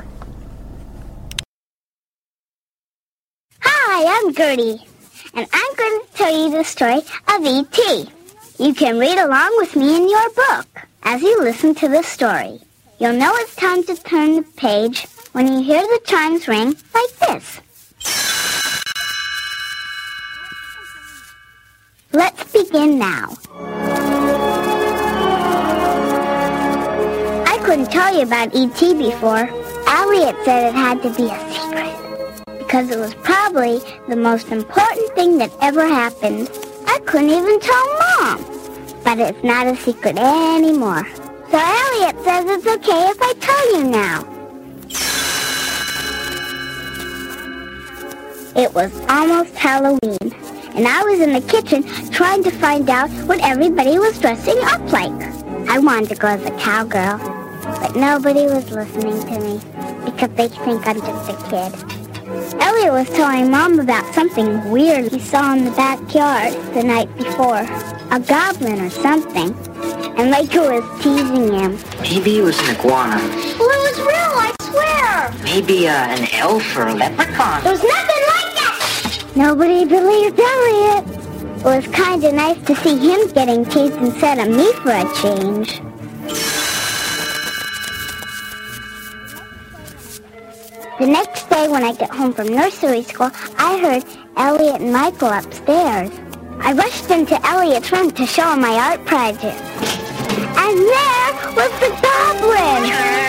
Hi, I'm Gertie, and I'm going to tell you the story of E T You can read along with me in your book as you listen to the story. You'll know it's time to turn the page when you hear the chimes ring like this. Let's begin now. I couldn't tell you about E T before. Elliot said it had to be a secret, because it was probably the most important thing that ever happened. I couldn't even tell Mom. But it's not a secret anymore. So Elliot says it's okay if I tell you now. It was almost Halloween, and I was in the kitchen trying to find out what everybody was dressing up like. I wanted to go as a cowgirl, but nobody was listening to me because they think I'm just a kid. Elliot was telling Mom about something weird he saw in the backyard the night before. A goblin or something. And Michael was teasing him. Maybe it was an iguana. Well, it was real, I swear. Maybe uh, an elf or a leprechaun. There was nothing like that. Nobody believed Elliot. It was kind of nice to see him getting teased instead of me for a change. The next day when I got home from nursery school, I heard Elliot and Michael upstairs. I rushed into Elliot's room to show him my art project. And there was the goblin!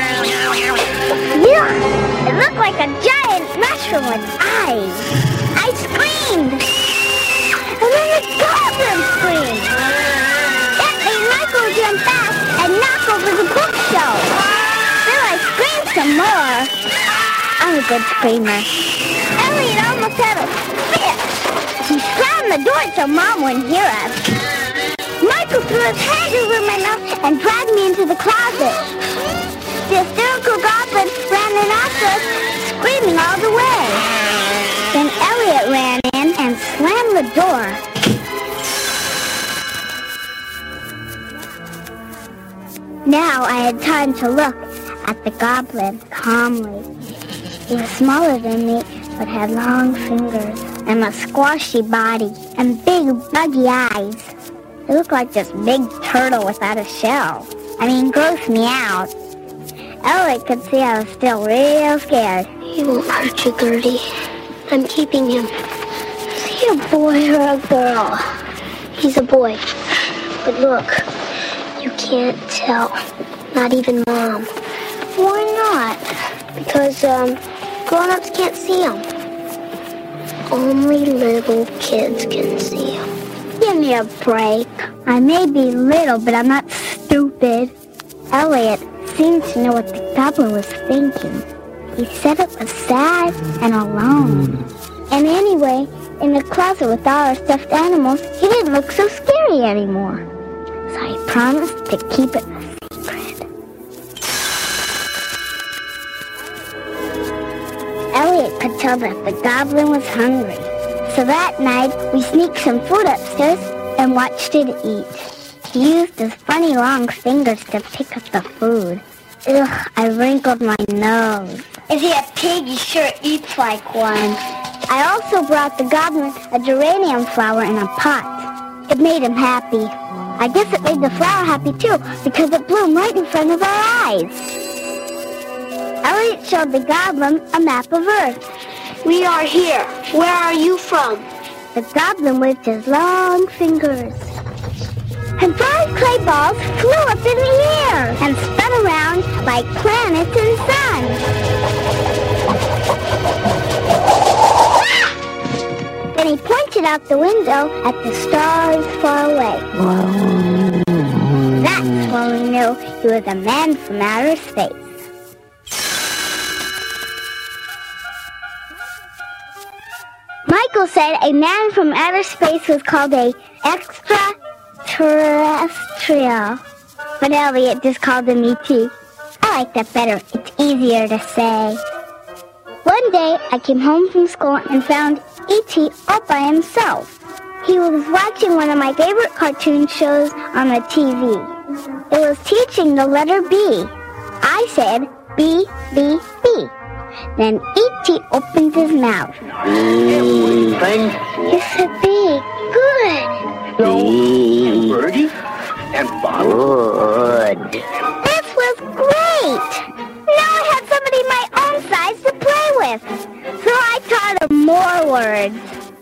Yuck! It looked like a giant mushroom with eyes. I screamed! And then the goblin screamed! That made Michael jump back and knock over the bookshelf. Then I screamed some more. I'm a good screamer. Elliot almost had a fit. He slammed the door so Mom wouldn't hear us. Michael threw his hand over my mouth and dragged me into the closet. The hysterical goblin ran in after us, screaming all the way. Then Elliot ran in and slammed the door. Now I had time to look at the goblin calmly. He was smaller than me, but had long fingers and a squashy body and big, buggy eyes. It looked like this big turtle without a shell. I mean, grossed me out. Elliot could see I was still real scared. He won't hurt you, Gertie. I'm keeping him. Is he a boy or a girl? He's a boy. But look, you can't tell. Not even Mom. Why not? Because, um, grown-ups can't see him. Only little kids can see him. Give me a break. I may be little, but I'm not stupid. Elliot seemed to know what the goblin was thinking. He said it was sad and alone. And anyway, in the closet with all our stuffed animals, he didn't look so scary anymore. So I promised to keep it a secret. Elliot could tell that the goblin was hungry. So that night, we sneaked some food upstairs and watched it eat. He used his funny long fingers to pick up the food. Ugh, I wrinkled my nose. If he a pig, he sure eats like one. I also brought the goblin a geranium flower in a pot. It made him happy. I guess it made the flower happy too, because it bloomed right in front of our eyes. Elliot showed the goblin a map of Earth. We are here. Where are you from? The goblin waved his long fingers. And five clay balls flew up in the air and spun around like planets and suns. Then he pointed out the window at the stars far away. That's when we knew he was a man from outer space. Michael said a man from outer space was called a extraterrestrial, but Elliot just called him E T. I like that better. It's easier to say. One day, I came home from school and found E T all by himself. He was watching one of my favorite cartoon shows on the T V. It was teaching the letter B. I said, B, B, B. Then E T opened his mouth. Thing. You said B. Good. And Birdie. And Good. This was great. Now I had somebody my own size to play with. So I taught him more words.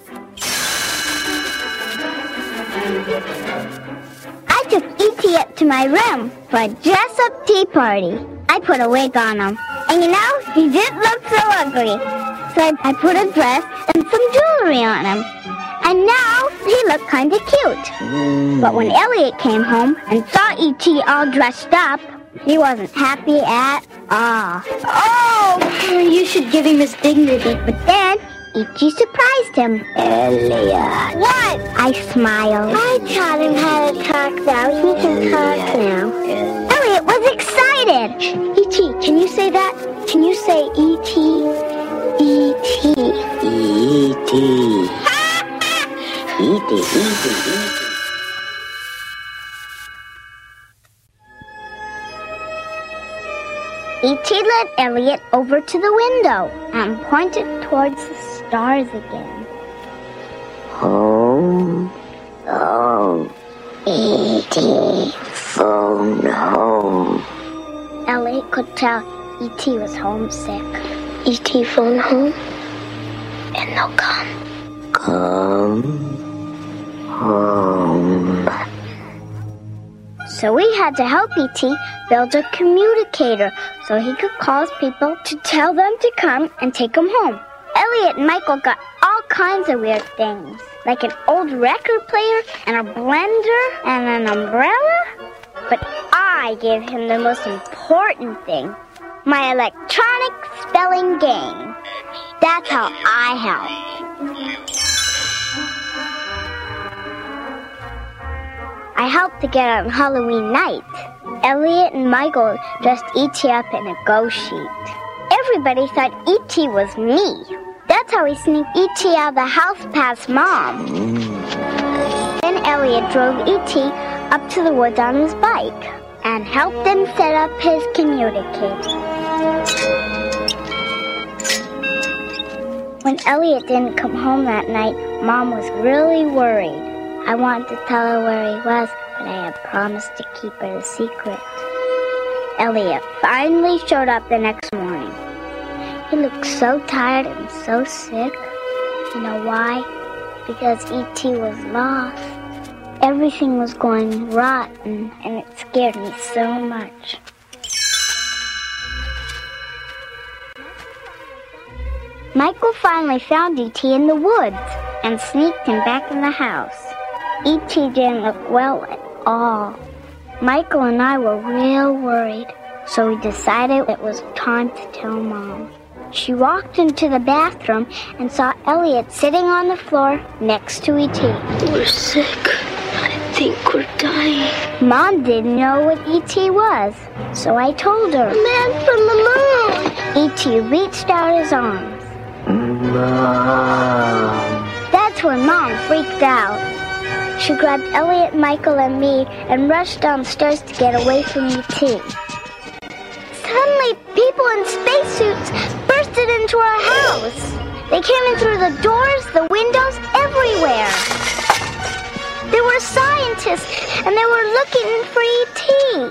I took E T up to my room for a dress-up tea party. I put a wig on him. And you know, he didn't look so ugly. So I, I put a dress and some jewelry on him. And now he looked kind of cute. But when Elliot came home and saw E T all dressed up, he wasn't happy at all. Oh, you should give him his dignity. But then E T surprised him. Elliot. What? I smiled. I taught him how to talk now. He can talk now. Elliot was excited. E T, can you say that? Can you say E T? E T. E T. E T, E T, E T. E T led Elliot over to the window and pointed towards the stars again. Home, home, E T, phone home. Elliot could tell E T was homesick. E T phone home, and they'll come. Come home. So we had to help E T build a communicator so he could call people to tell them to come and take him home. Elliot and Michael got all kinds of weird things, like an old record player and a blender and an umbrella. But I gave him the most important thing, my electronic spelling game. That's how I helped. I helped to get on Halloween night. Elliot and Michael dressed E T up in a ghost sheet. Everybody thought E T was me. That's how we sneaked E T out of the house past Mom. Then Elliot drove E T up to the woods on his bike and helped him set up his communicator. When Elliot didn't come home that night, Mom was really worried. I wanted to tell her where he was, but I had promised to keep it a secret. Elliot finally showed up the next morning. He looked so tired and so sick. You know why? Because E T was lost. Everything was going rotten, and it scared me so much. Michael finally found E T in the woods and sneaked him back in the house. E T didn't look well at all. Michael and I were real worried, so we decided it was time to tell Mom. She walked into the bathroom and saw Elliot sitting on the floor next to E T. We're sick. I think we're dying. Mom didn't know what E T was, so I told her. Man from the moon! E T reached out his arms. Mom. That's when Mom freaked out. She grabbed Elliot, Michael, and me and rushed downstairs to get away from E T. Suddenly, people in spacesuits bursted into our house. They came in through the doors, the windows, everywhere. They were scientists, and they were looking for E T.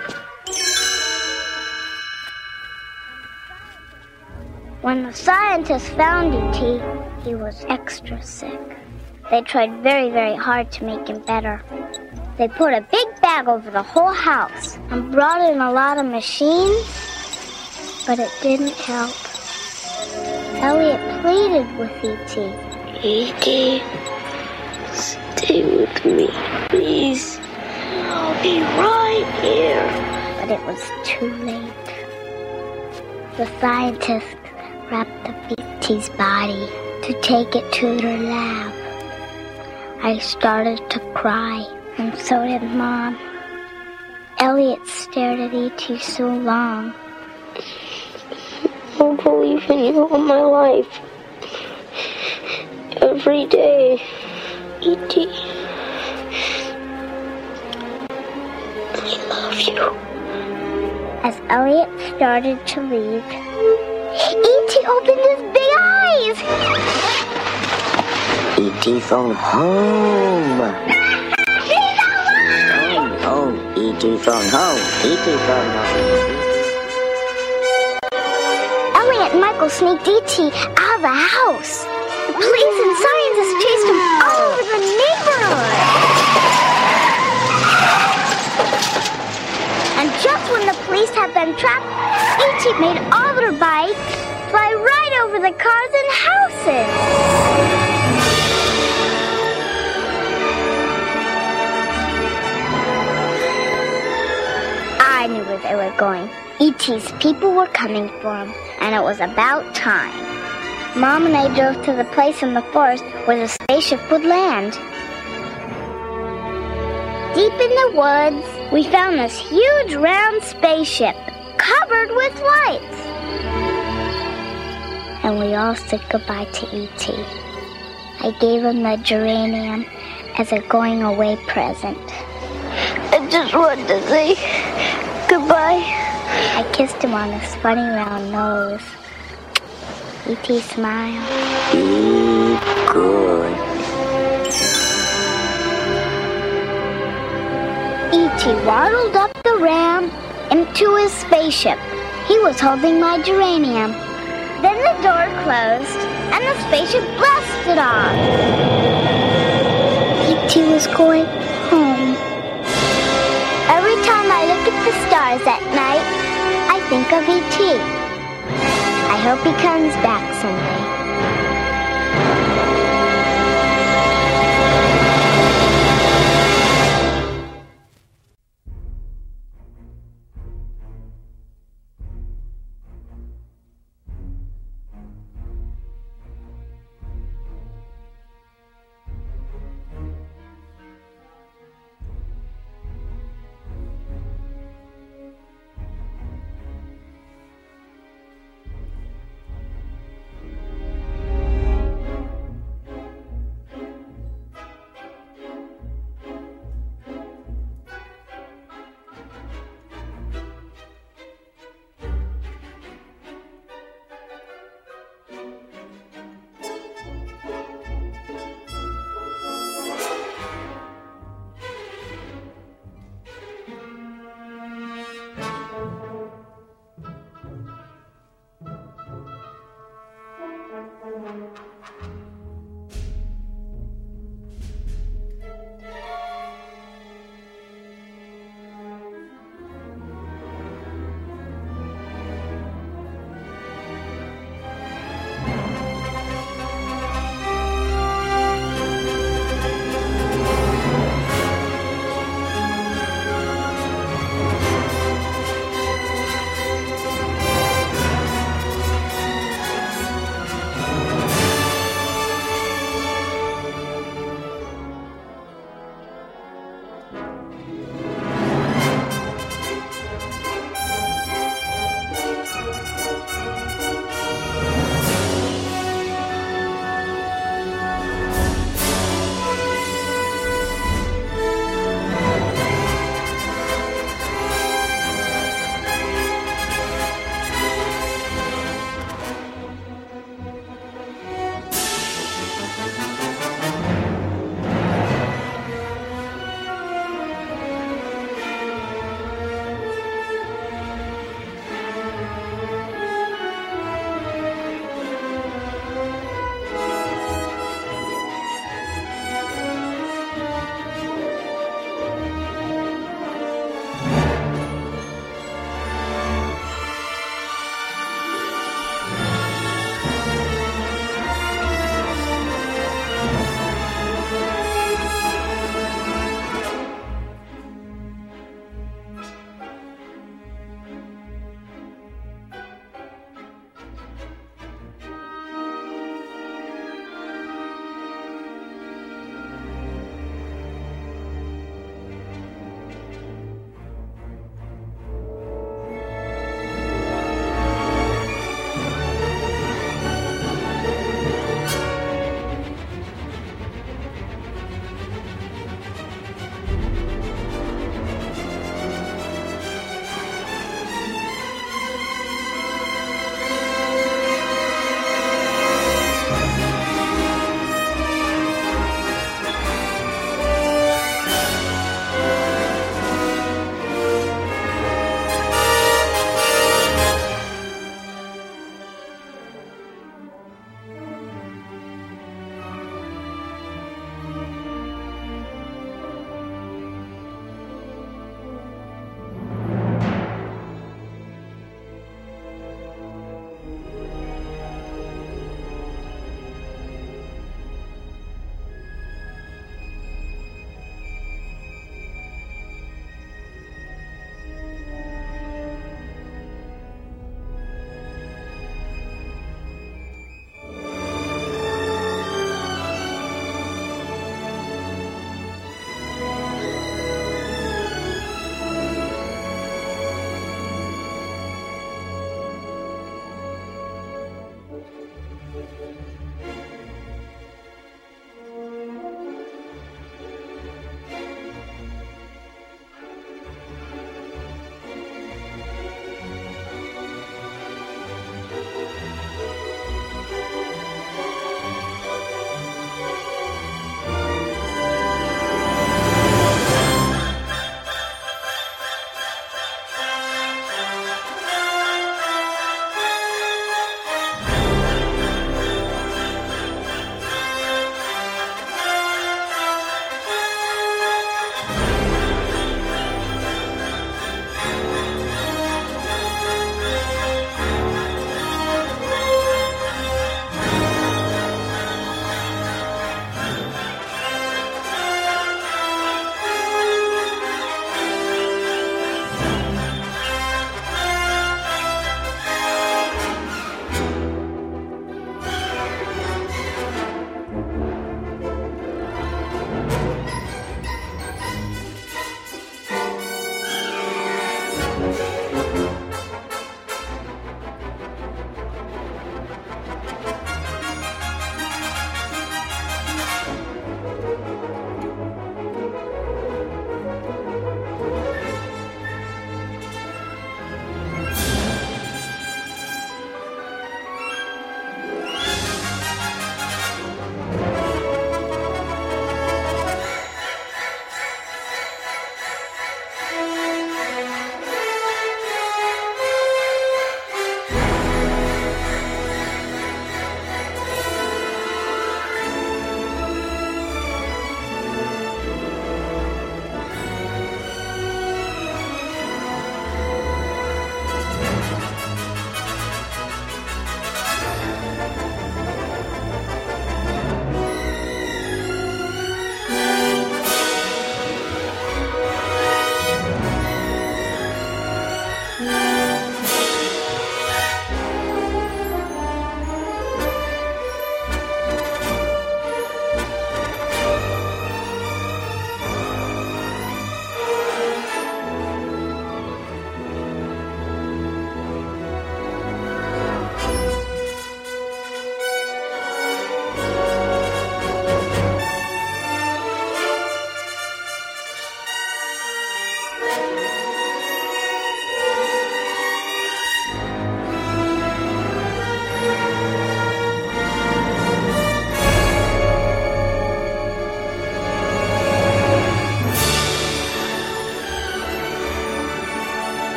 When the scientists found E T, he was extra sick. They tried very, very hard to make him better. They put a big bag over the whole house and brought in a lot of machines, but it didn't help. Elliot pleaded with E T. E T, stay with me, please. I'll be right here. But it was too late. The scientists wrapped up E T's body to take it to their lab. I started to cry, and so did Mom. Elliot stared at E T so long. I'll believe in you all my life. Every day, E T. I love you. As Elliot started to leave, E T opened his big eyes. E T phone home. He's alive! Home, home. E T phone home. E T phone home. Elliot and Michael sneaked E T out of the house. The police and scientists chased him all over the neighborhood. And just when the police had them trapped, E T made all their bikes fly right over the cars and houses. I knew where they were going. E T's people were coming for him, and it was about time. Mom and I drove to the place in the forest where the spaceship would land. Deep in the woods, we found this huge round spaceship covered with lights. And we all said goodbye to E T I gave him the geranium as a going-away present. I just wanted to say goodbye. I kissed him on his funny round nose. E T smiled. Be good. E T waddled up the ramp into his spaceship. He was holding my geranium. Then the door closed, and the spaceship blasted off. E T was going home. Every time I look at the stars at night, I think of E T I hope he comes back someday.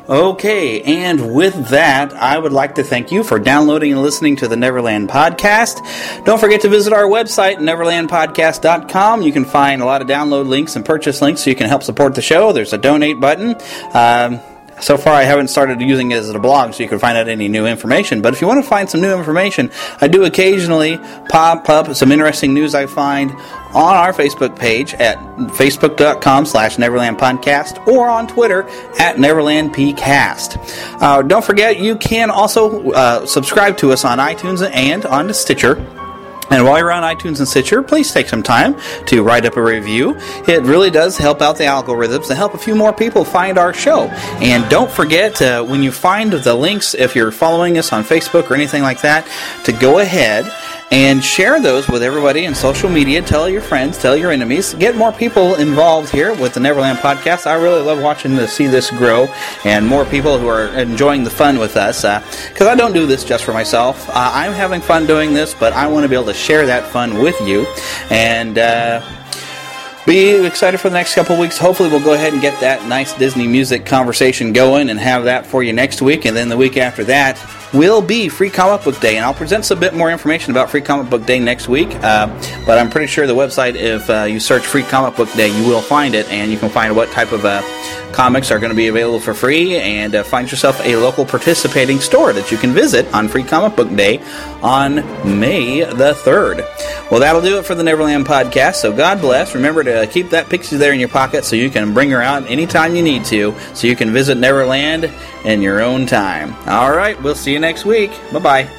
Okay, and with that, I would like to thank you for downloading and listening to the Neverland Podcast. Don't forget to visit our website, neverland podcast dot com. You can find a lot of download links and purchase links so you can help support the show. There's a donate button. Um, so far, I haven't started using it as a blog so you can find out any new information. But if you want to find some new information, I do occasionally pop up some interesting news I find on our Facebook page at facebook dot com slash Neverland Podcast or on Twitter at Neverland P Cast. Uh, don't forget, you can also uh, subscribe to us on iTunes and on Stitcher. And while you're on iTunes and Stitcher, please take some time to write up a review. It really does help out the algorithms and help a few more people find our show. And don't forget, uh, when you find the links, if you're following us on Facebook or anything like that, to go ahead and share those with everybody in social media. Tell your friends, tell your enemies. Get more people involved here with the Neverland Podcast. I really love watching to see this grow and more people who are enjoying the fun with us. Because uh, I don't do this just for myself. Uh, I'm having fun doing this, but I want to be able to share that fun with you. And uh, be excited for the next couple of weeks. Hopefully we'll go ahead and get that nice Disney music conversation going and have that for you next week. And then the week after that will be Free Comic Book Day, and I'll present some bit more information about Free Comic Book Day next week, uh, but I'm pretty sure the website, if uh, you search Free Comic Book Day, you will find it, and you can find what type of uh, comics are going to be available for free, and uh, find yourself a local participating store that you can visit on Free Comic Book Day on May the third. Well, that'll do it for the Neverland Podcast, so God bless. Remember to keep that pixie there in your pocket so you can bring her out anytime you need to, so you can visit Neverland in your own time. All right, we'll see you next week. Bye-bye.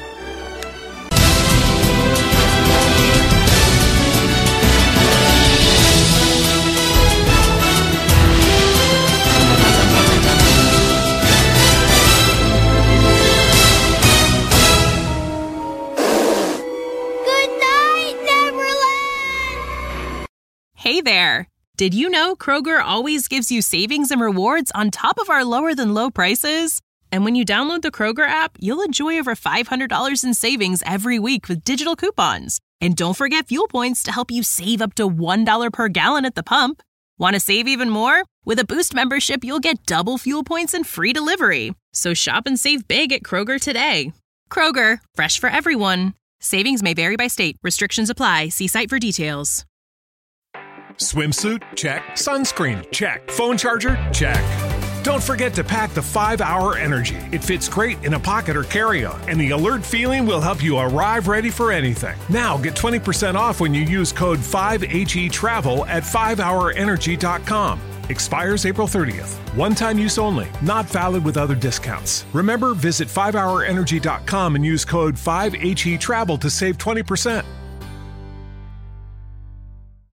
Hey there! Did you know Kroger always gives you savings and rewards on top of our lower-than-low prices? And when you download the Kroger app, you'll enjoy over five hundred dollars in savings every week with digital coupons. And don't forget fuel points to help you save up to one dollar per gallon at the pump. Want to save even more? With a Boost membership, you'll get double fuel points and free delivery. So shop and save big at Kroger today. Kroger, fresh for everyone. Savings may vary by state. Restrictions apply. See site for details. Swimsuit? Check. Sunscreen? Check. Phone charger? Check. Don't forget to pack the five hour Energy. It fits great in a pocket or carry-on, and the alert feeling will help you arrive ready for anything. Now get twenty percent off when you use code five H E Travel at five hour energy dot com. Expires April thirtieth. One-time use only. Not valid with other discounts. Remember, visit five hour energy dot com and use code five H E Travel to save twenty percent.